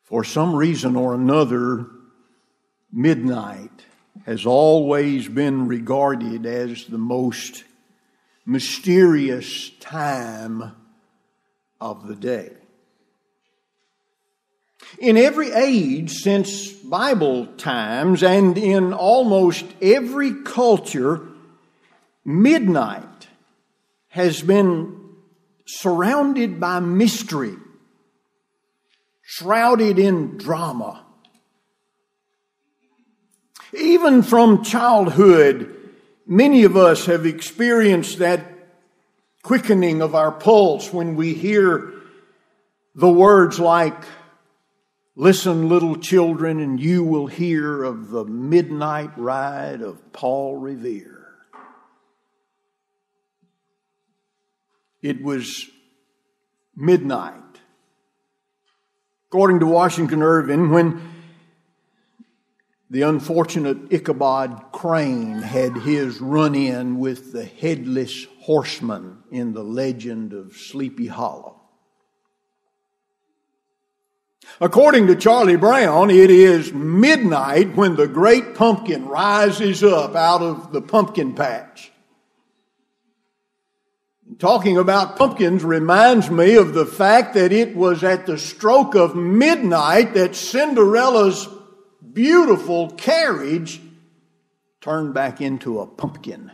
For some reason or another, midnight has always been regarded as the most mysterious time of the day. In every age since Bible times and in almost every culture, midnight has been surrounded by mystery, shrouded in drama. Even from childhood, many of us have experienced that quickening of our pulse when we hear the words like, "Listen, little children, and you will hear of the midnight ride of Paul Revere." It was midnight, according to Washington Irving, when the unfortunate Ichabod Crane had his run-in with the headless horseman in the legend of Sleepy Hollow. According to Charlie Brown, it is midnight when the great pumpkin rises up out of the pumpkin patch. Talking about pumpkins reminds me of the fact that it was at the stroke of midnight that Cinderella's beautiful carriage turned back into a pumpkin.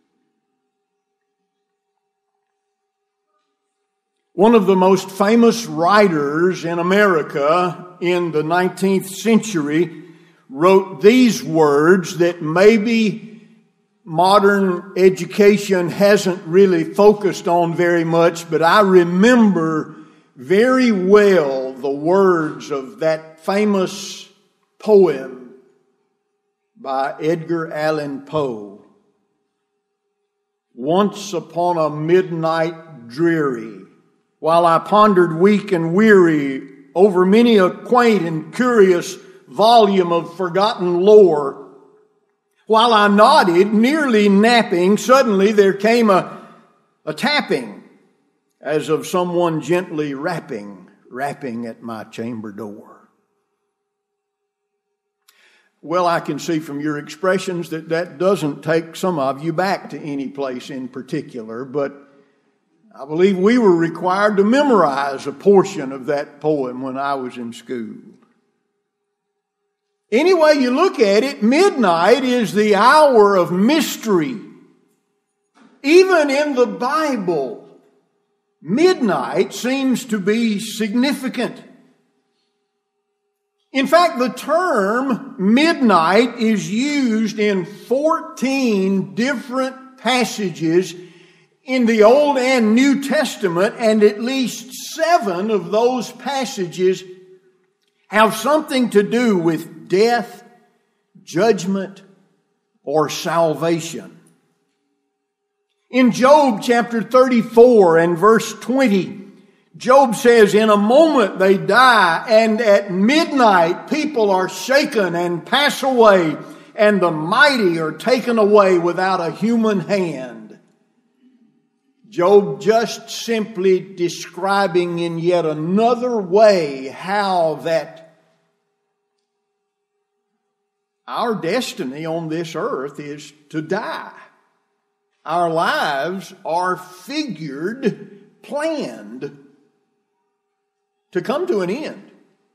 One of the most famous writers in America in the 19th century wrote these words that maybe modern education hasn't really focused on very much, but I remember very well the words of that famous poem by Edgar Allan Poe. "Once upon a midnight dreary, while I pondered weak and weary over many a quaint and curious volume of forgotten lore, while I nodded, nearly napping, suddenly there came a tapping, as of someone gently rapping at my chamber door." Well, I can see from your expressions that doesn't take some of you back to any place in particular, but I believe we were required to memorize a portion of that poem when I was in school. Any way you look at it, midnight is the hour of mystery. Even in the Bible, midnight seems to be significant. In fact, the term midnight is used in 14 different passages in the Old and New Testament, and at least 7 of those passages have something to do with death, judgment, or salvation. In Job chapter 34 and verse 20, Job says, "In a moment they die, and at midnight people are shaken and pass away, and the mighty are taken away without a human hand." Job just simply describing in yet another way how that our destiny on this earth is to die. Our lives are figured, planned to come to an end.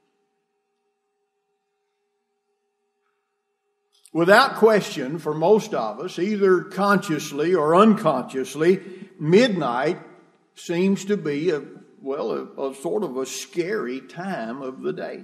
Without question, for most of us, either consciously or unconsciously, midnight seems to be a sort of a scary time of the day.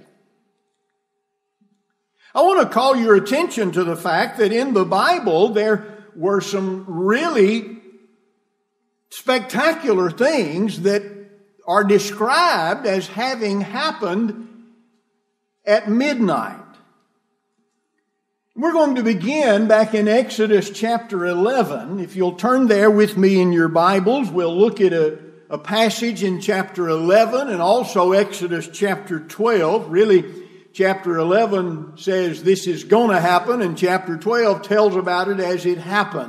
I want to call your attention to the fact that in the Bible there were some really spectacular things that are described as having happened at midnight. We're going to begin back in Exodus chapter 11. If you'll turn there with me in your Bibles, we'll look at a passage in chapter 11 and also Exodus chapter 12. Really, chapter 11 says this is going to happen, and chapter 12 tells about it as it happened.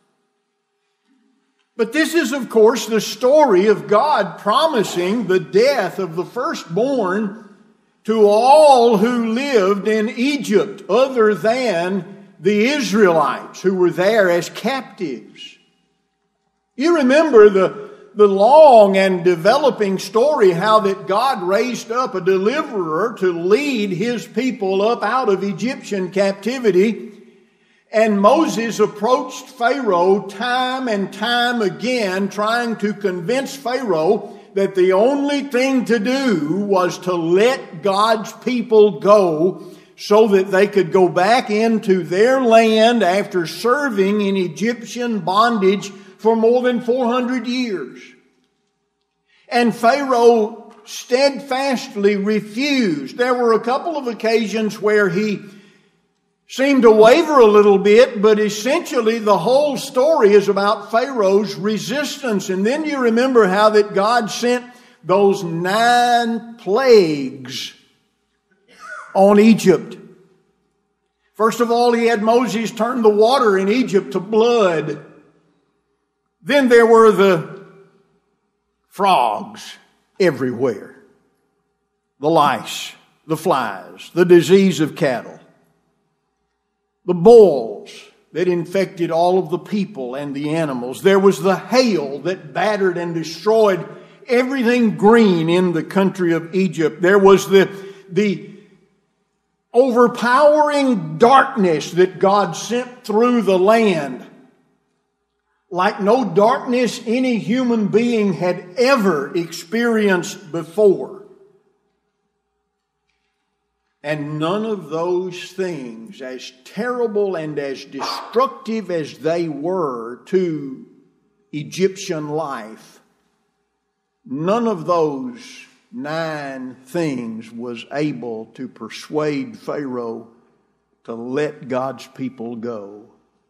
But this is, of course, the story of God promising the death of the firstborn to all who lived in Egypt other than the Israelites who were there as captives. You remember the long and developing story how that God raised up a deliverer to lead His people up out of Egyptian captivity. And Moses approached Pharaoh time and time again, trying to convince Pharaoh that the only thing to do was to let God's people go so that they could go back into their land after serving in Egyptian bondage for more than 400 years. And Pharaoh steadfastly refused. There were a couple of occasions where he seemed to waver a little bit, but essentially the whole story is about Pharaoh's resistance. And then you remember how that God sent those 9 plagues on Egypt. First of all, He had Moses turn the water in Egypt to blood. Then there were the frogs everywhere, the lice, the flies, the disease of cattle, the boils that infected all of the people and the animals. There was the hail that battered and destroyed everything green in the country of Egypt. There was the overpowering darkness that God sent through the land, like no darkness any human being had ever experienced before. And none of those things, as terrible and as destructive as they were to Egyptian life, none of those 9 things was able to persuade Pharaoh to let God's people go.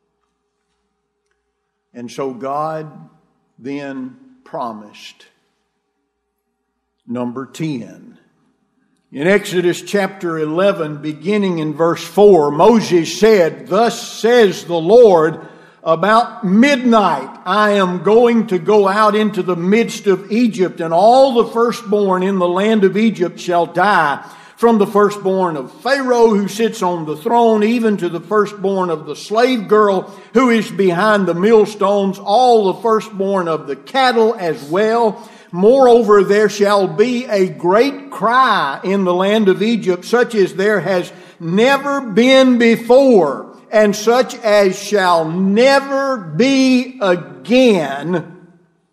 And so God then promised number 10. In Exodus chapter 11, beginning in verse 4, Moses said, "Thus says the Lord, about midnight I am going to go out into the midst of Egypt, and all the firstborn in the land of Egypt shall die, from the firstborn of Pharaoh who sits on the throne, even to the firstborn of the slave girl who is behind the millstones, all the firstborn of the cattle as well. Moreover, there shall be a great cry in the land of Egypt, such as there has never been before, and such as shall never be again."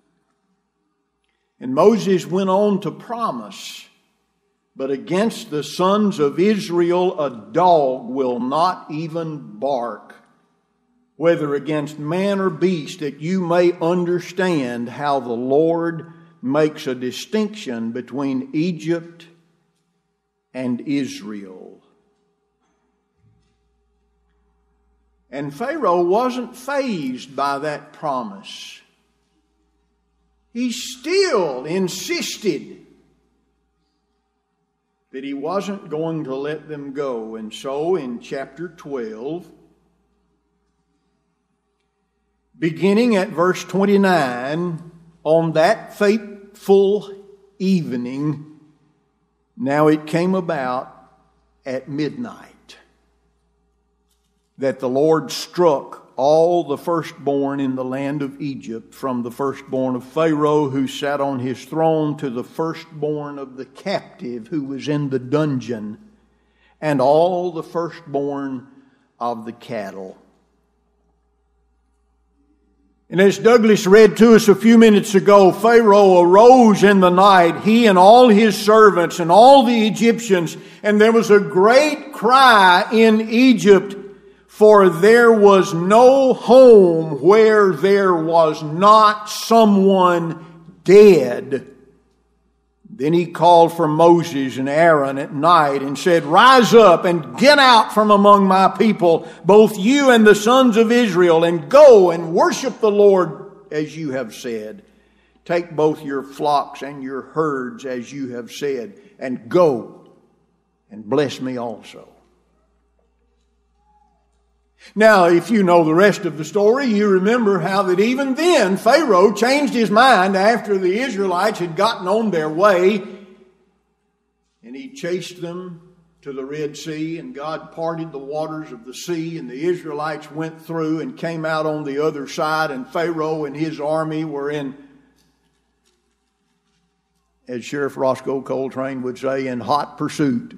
And Moses went on to promise, "But against the sons of Israel a dog will not even bark, whether against man or beast, that you may understand how the Lord makes a distinction between Egypt and Israel." And Pharaoh wasn't fazed by that promise. He still insisted that he wasn't going to let them go. And so in chapter 12, beginning at verse 29, on that fateful evening, now it came about at midnight that the Lord struck all the firstborn in the land of Egypt, from the firstborn of Pharaoh who sat on his throne to the firstborn of the captive who was in the dungeon, and all the firstborn of the cattle. And as Douglas read to us a few minutes ago, Pharaoh arose in the night, he and all his servants and all the Egyptians, and there was a great cry in Egypt, for there was no home where there was not someone dead. Then he called for Moses and Aaron at night and said, "Rise up and get out from among my people, both you and the sons of Israel, and go and worship the Lord as you have said. Take both your flocks and your herds as you have said, and go and bless me also." Now, if you know the rest of the story, you remember how that even then Pharaoh changed his mind after the Israelites had gotten on their way. And he chased them to the Red Sea, and God parted the waters of the sea, and the Israelites went through and came out on the other side, and Pharaoh and his army were in, as Sheriff Roscoe Coltrane would say, in hot pursuit.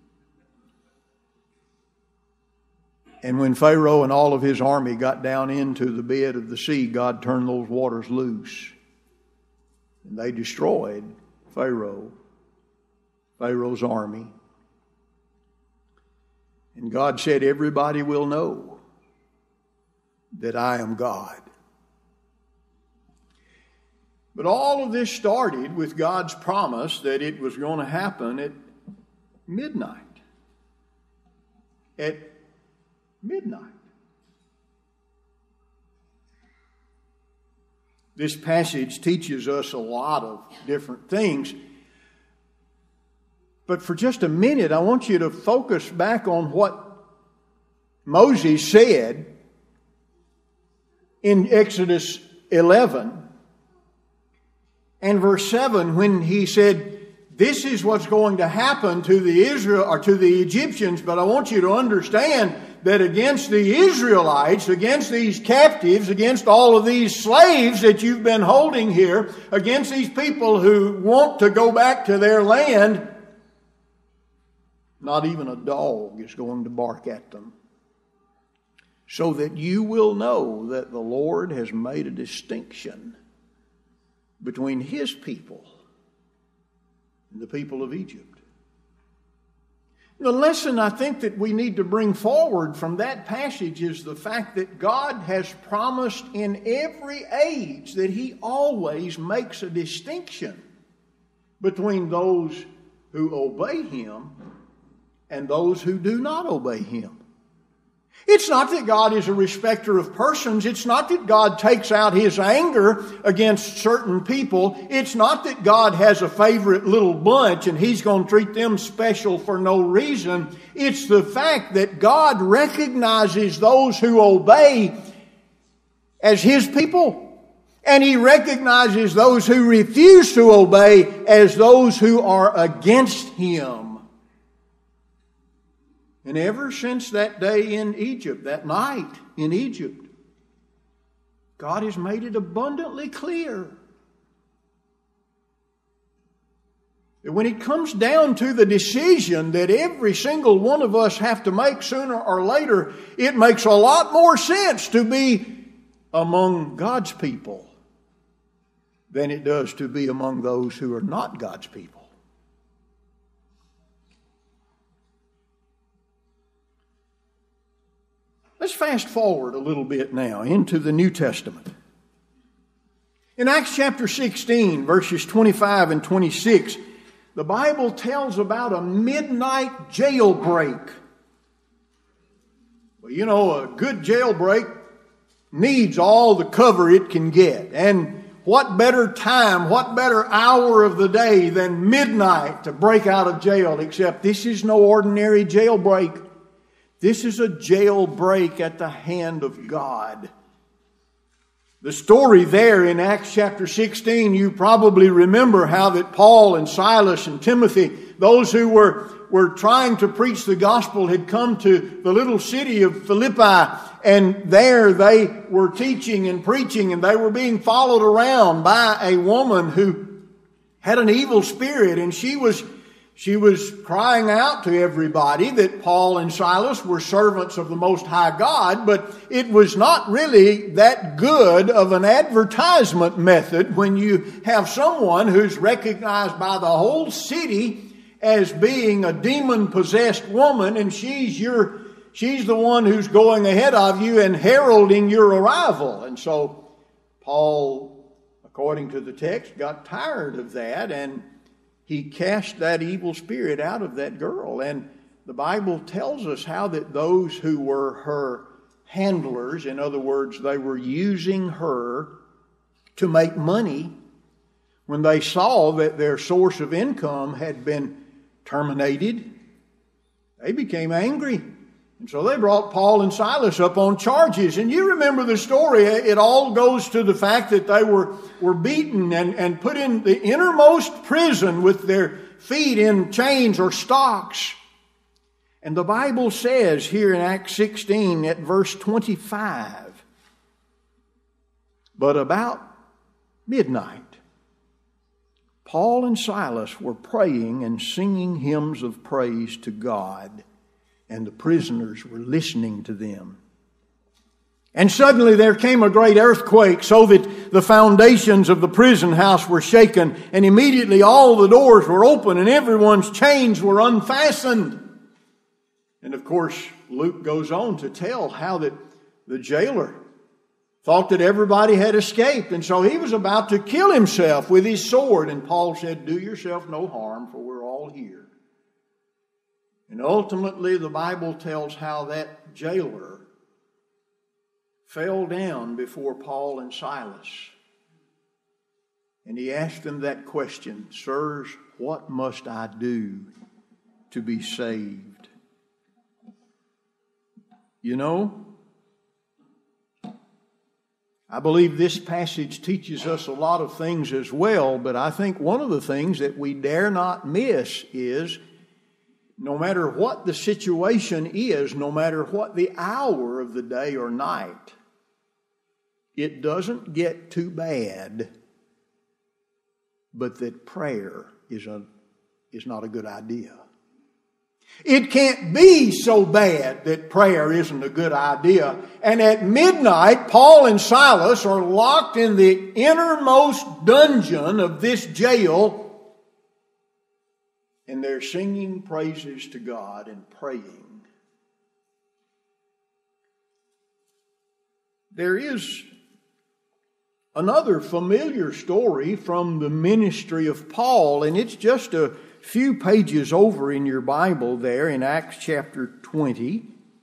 And when Pharaoh and all of his army got down into the bed of the sea, God turned those waters loose. And they destroyed Pharaoh's army. And God said, everybody will know that I am God. But all of this started with God's promise that it was going to happen at midnight. At midnight. This passage teaches us a lot of different things. But for just a minute, I want you to focus back on what Moses said in Exodus 11 and verse 7 when he said, this is what's going to happen to the Egyptians, but I want you to understand that against the Israelites, against these captives, against all of these slaves that you've been holding here, against these people who want to go back to their land, not even a dog is going to bark at them. So that you will know that the Lord has made a distinction between His people and the people of Egypt. The lesson I think that we need to bring forward from that passage is the fact that God has promised in every age that He always makes a distinction between those who obey Him and those who do not obey Him. It's not that God is a respecter of persons. It's not that God takes out His anger against certain people. It's not that God has a favorite little bunch and He's going to treat them special for no reason. It's the fact that God recognizes those who obey as His people. And He recognizes those who refuse to obey as those who are against Him. And ever since that day in Egypt, that night in Egypt, God has made it abundantly clear that when it comes down to the decision that every single one of us have to make sooner or later, it makes a lot more sense to be among God's people than it does to be among those who are not God's people. Let's fast forward a little bit now into the New Testament. In Acts chapter 16, verses 25 and 26, the Bible tells about a midnight jailbreak. Well, you know, a good jailbreak needs all the cover it can get. And what better time, what better hour of the day than midnight to break out of jail, except this is no ordinary jailbreak. This is a jailbreak at the hand of God. The story there in Acts chapter 16, you probably remember how that Paul and Silas and Timothy, those who were trying to preach the gospel, had come to the little city of Philippi, and there they were teaching and preaching, and they were being followed around by a woman who had an evil spirit, and she was crying out to everybody that Paul and Silas were servants of the Most High God, but it was not really that good of an advertisement method when you have someone who's recognized by the whole city as being a demon-possessed woman, and she's the one who's going ahead of you and heralding your arrival. And so Paul, according to the text, got tired of that, and he cast that evil spirit out of that girl. And the Bible tells us how that those who were her handlers, in other words, they were using her to make money, when they saw that their source of income had been terminated, they became angry. And so they brought Paul and Silas up on charges. And you remember the story. It all goes to the fact that they were beaten and put in the innermost prison with their feet in chains or stocks. And the Bible says here in Acts 16 at verse 25, but about midnight, Paul and Silas were praying and singing hymns of praise to God, and the prisoners were listening to them. And suddenly there came a great earthquake, so that the foundations of the prison house were shaken, and immediately all the doors were open and everyone's chains were unfastened. And of course, Luke goes on to tell how that the jailer thought that everybody had escaped, and so he was about to kill himself with his sword. And Paul said, "Do yourself no harm, for we're all here." And ultimately, the Bible tells how that jailer fell down before Paul and Silas. And he asked them that question, "Sirs, what must I do to be saved?" You know, I believe this passage teaches us a lot of things as well, but I think one of the things that we dare not miss is no matter what the situation is, no matter what the hour of the day or night, it doesn't get too bad, but that prayer is not a good idea. It can't be so bad that prayer isn't a good idea. And at midnight, Paul and Silas are locked in the innermost dungeon of this jail, and they're singing praises to God and praying. There is another familiar story from the ministry of Paul, and it's just a few pages over in your Bible there in Acts chapter 20.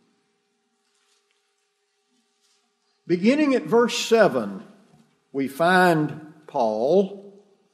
Beginning at verse 7, we find Paul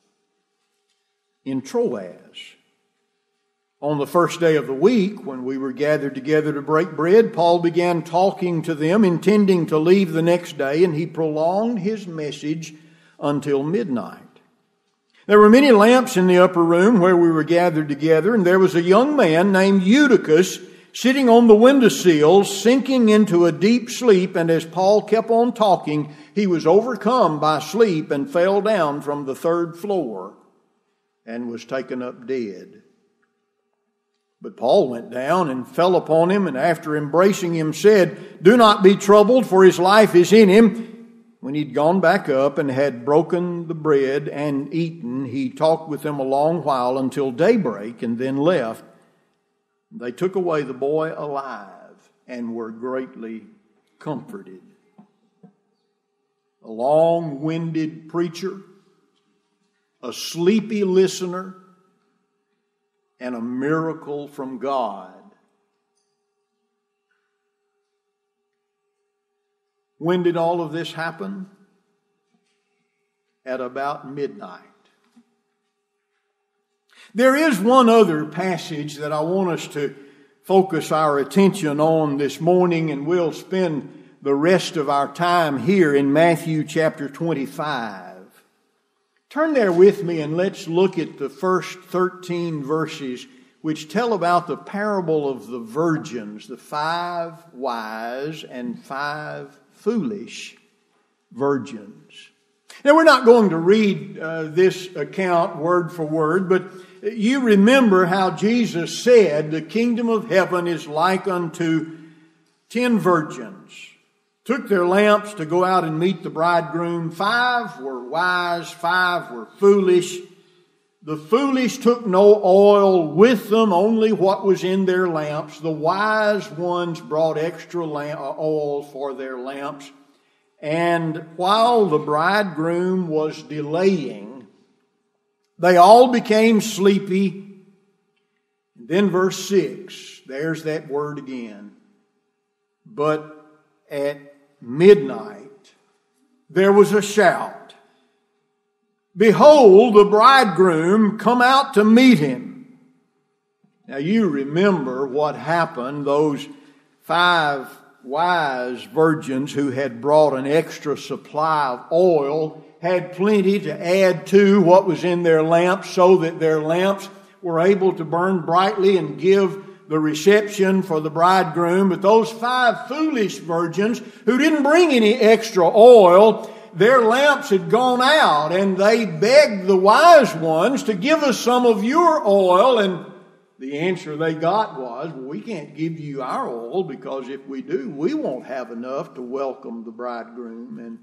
in Troas. On the first day of the week, when we were gathered together to break bread, Paul began talking to them, intending to leave the next day, and he prolonged his message until midnight. There were many lamps in the upper room where we were gathered together, and there was a young man named Eutychus sitting on the windowsill, sinking into a deep sleep, and as Paul kept on talking, he was overcome by sleep and fell down from the third floor and was taken up dead. But Paul went down and fell upon him, and after embracing him said, "Do not be troubled, for his life is in him." When he'd gone back up and had broken the bread and eaten, he talked with them a long while until daybreak and then left. They took away the boy alive and were greatly comforted. A long-winded preacher, a sleepy listener, and a miracle from God. When did all of this happen? At about midnight. There is one other passage that I want us to focus our attention on this morning, and we'll spend the rest of our time here in Matthew chapter 25. Turn there with me and let's look at the first 13 verses which tell about the parable of the virgins, the 5 wise and 5 foolish virgins. Now, we're not going to read this account word for word, but you remember how Jesus said the kingdom of heaven is like unto 10 virgins. Took their lamps to go out and meet the bridegroom. 5 were wise, 5 were foolish. The foolish took no oil with them, only what was in their lamps. The wise ones brought extra oil for their lamps. And while the bridegroom was delaying, they all became sleepy. And then verse 6, there's that word again. But at midnight, there was a shout. Behold, the bridegroom come out to meet him. Now you remember what happened. Those 5 wise virgins who had brought an extra supply of oil had plenty to add to what was in their lamps, so that their lamps were able to burn brightly and give the reception for the bridegroom. But those 5 foolish virgins who didn't bring any extra oil, their lamps had gone out, and they begged the wise ones to give us some of your oil. And the answer they got was, well, we can't give you our oil, because if we do, we won't have enough to welcome the bridegroom. And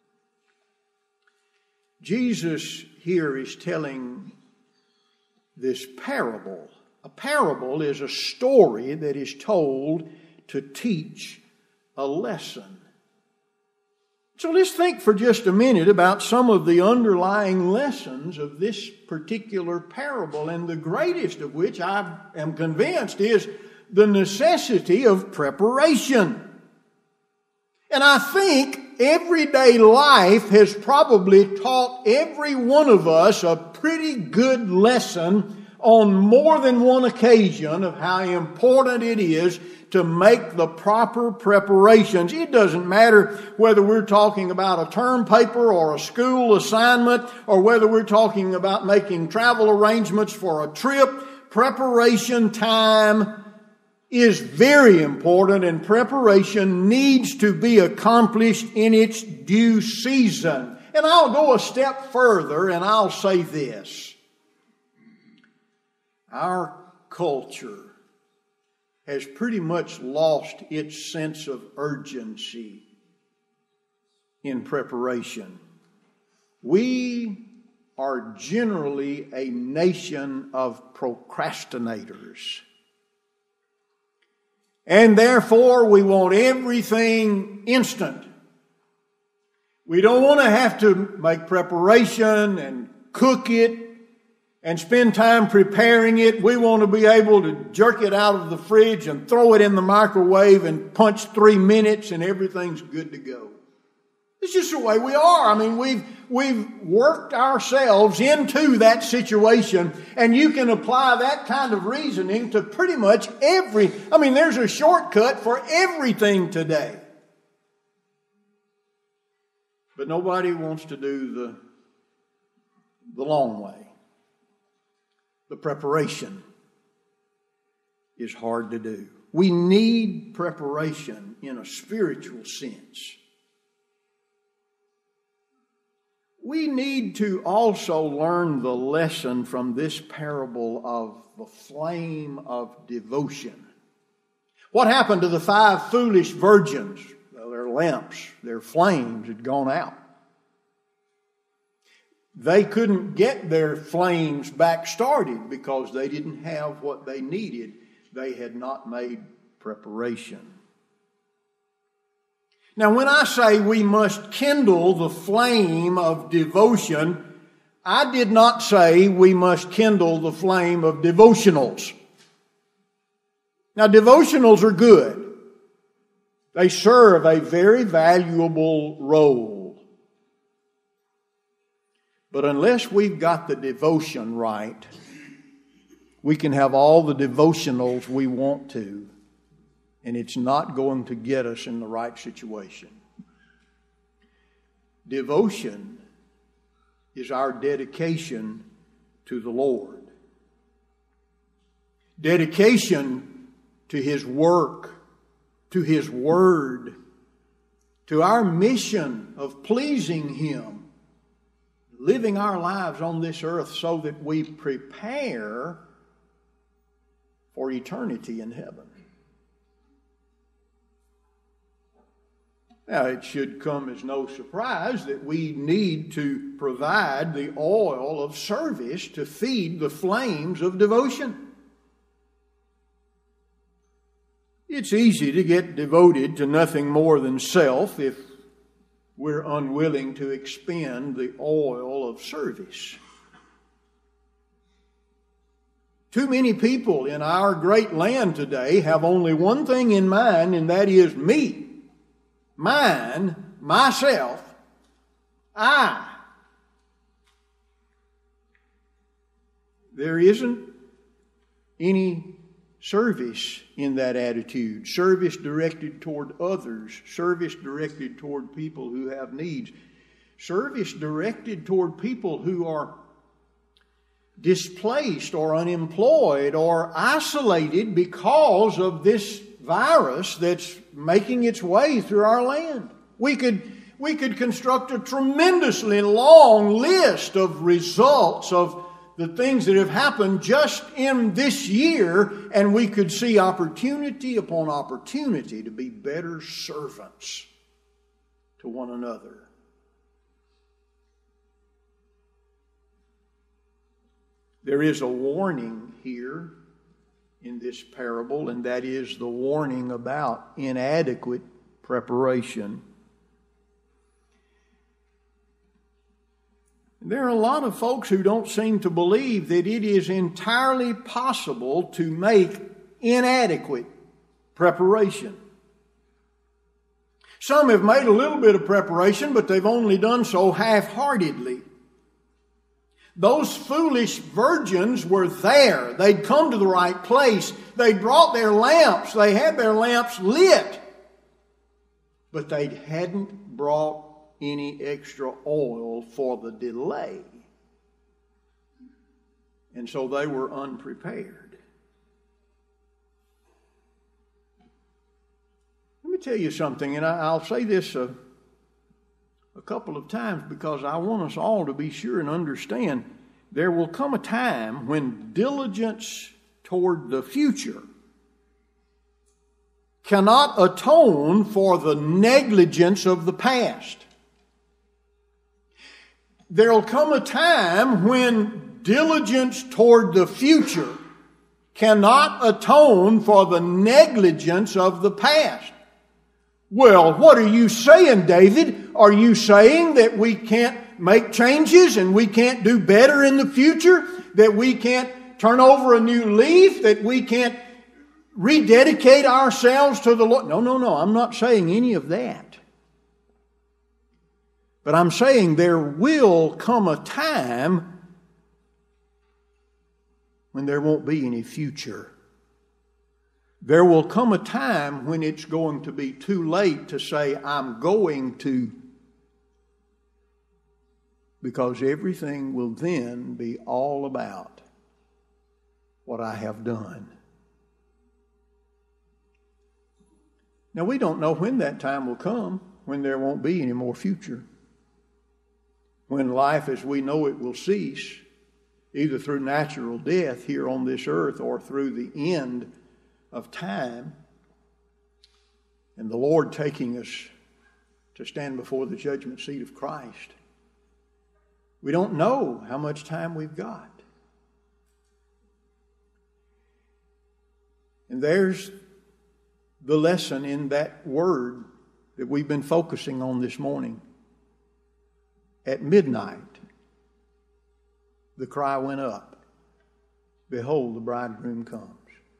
Jesus here is telling this parable. A parable is a story that is told to teach a lesson. So let's think for just a minute about some of the underlying lessons of this particular parable, and the greatest of which, I am convinced, is the necessity of preparation. And I think everyday life has probably taught every one of us a pretty good lesson on more than one occasion of how important it is to make the proper preparations. It doesn't matter whether we're talking about a term paper or a school assignment, or whether we're talking about making travel arrangements for a trip. Preparation time is very important, and preparation needs to be accomplished in its due season. And I'll go a step further and I'll say this. Our culture has pretty much lost its sense of urgency in preparation. We are generally a nation of procrastinators. And therefore, we want everything instant. We don't want to have to make preparation and cook it and spend time preparing it. We want to be able to jerk it out of the fridge and throw it in the microwave and punch 3 minutes and everything's good to go. It's just the way we are. I mean, we've worked ourselves into that situation, and you can apply that kind of reasoning to pretty much there's a shortcut for everything today. But nobody wants to do the long way. The preparation is hard to do. We need preparation in a spiritual sense. We need to also learn the lesson from this parable of the flame of devotion. What happened to the 5 foolish virgins? Well, their lamps, their flames had gone out. They couldn't get their flames back started because they didn't have what they needed. They had not made preparation. Now, when I say we must kindle the flame of devotion, I did not say we must kindle the flame of devotionals. Now, devotionals are good. They serve a very valuable role. But unless we've got the devotion right, we can have all the devotionals we want to, and it's not going to get us in the right situation. Devotion is our dedication to the Lord. Dedication to His work, to His Word, to our mission of pleasing Him, living our lives on this earth so that we prepare for eternity in heaven. Now, it should come as no surprise that we need to provide the oil of service to feed the flames of devotion. It's easy to get devoted to nothing more than self if we're unwilling to expend the oil of service. Too many people in our great land today have only one thing in mind, and that is me. Mine, myself, I. There isn't any service in that attitude. Service directed toward others. Service directed toward people who have needs. Service directed toward people who are displaced or unemployed or isolated because of this virus that's making its way through our land. We could construct a tremendously long list of results of the things that have happened just in this year, and we could see opportunity upon opportunity to be better servants to one another. There is a warning here in this parable, and that is the warning about inadequate preparation. There are a lot of folks who don't seem to believe that it is entirely possible to make inadequate preparation. Some have made a little bit of preparation, but they've only done so half-heartedly. Those foolish virgins were there. They'd come to the right place. They brought their lamps. They had their lamps lit. But they hadn't brought any extra oil for the delay. And so they were unprepared. Let me tell you something, and I'll say this a couple of times because I want us all to be sure and understand there will come a time when diligence toward the future cannot atone for the negligence of the past. There'll come a time when diligence toward the future cannot atone for the negligence of the past. Well, what are you saying, David? Are you saying that we can't make changes and we can't do better in the future? That we can't turn over a new leaf? That we can't rededicate ourselves to the Lord? No. I'm not saying any of that. But I'm saying there will come a time when there won't be any future. There will come a time when it's going to be too late to say, I'm going to, because everything will then be all about what I have done. Now, we don't know when that time will come, when there won't be any more future. When life as we know it will cease, either through natural death here on this earth or through the end of time, and the Lord taking us to stand before the judgment seat of Christ. We don't know how much time we've got. And there's the lesson in that word that we've been focusing on this morning. At midnight, the cry went up, behold, the bridegroom comes.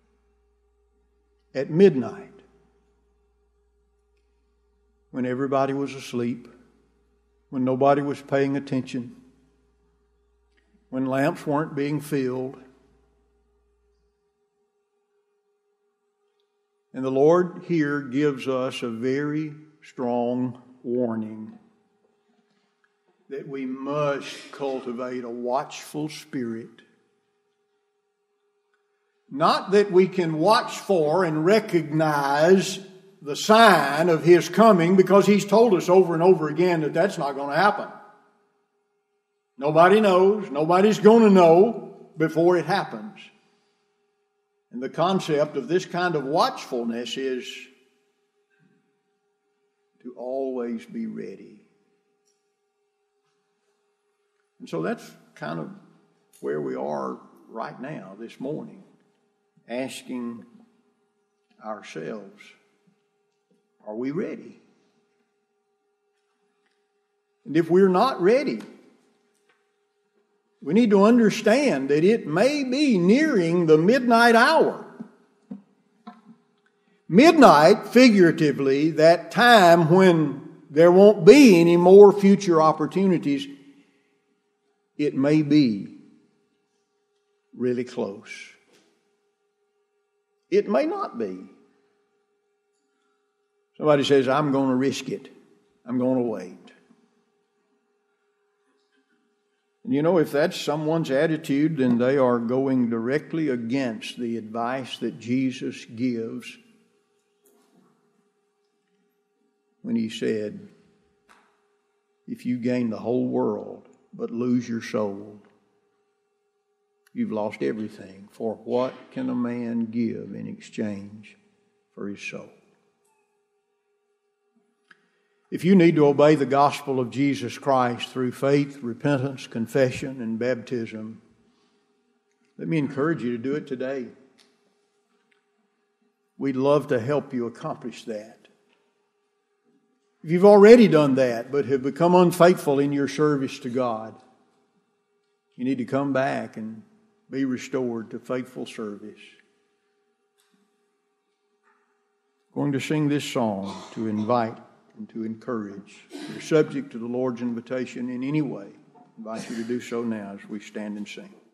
At midnight, when everybody was asleep, when nobody was paying attention, when lamps weren't being filled, and the Lord here gives us a very strong warning that we must cultivate a watchful spirit. Not that we can watch for and recognize the sign of His coming, because He's told us over and over again that that's not going to happen. Nobody knows. Nobody's going to know before it happens. And the concept of this kind of watchfulness is to always be ready. And so that's kind of where we are right now this morning, asking ourselves, are we ready? And if we're not ready, we need to understand that it may be nearing the midnight hour. Midnight, figuratively, that time when there won't be any more future opportunities, it may be really close. It may not be. Somebody says, I'm going to risk it. I'm going to wait. And you know, if that's someone's attitude, then they are going directly against the advice that Jesus gives when He said, if you gain the whole world but lose your soul, you've lost everything. For what can a man give in exchange for his soul? If you need to obey the gospel of Jesus Christ through faith, repentance, confession, and baptism, let me encourage you to do it today. We'd love to help you accomplish that. If you've already done that but have become unfaithful in your service to God, you need to come back and be restored to faithful service. I'm going to sing this song to invite and to encourage. If you're subject to the Lord's invitation in any way, I invite you to do so now as we stand and sing.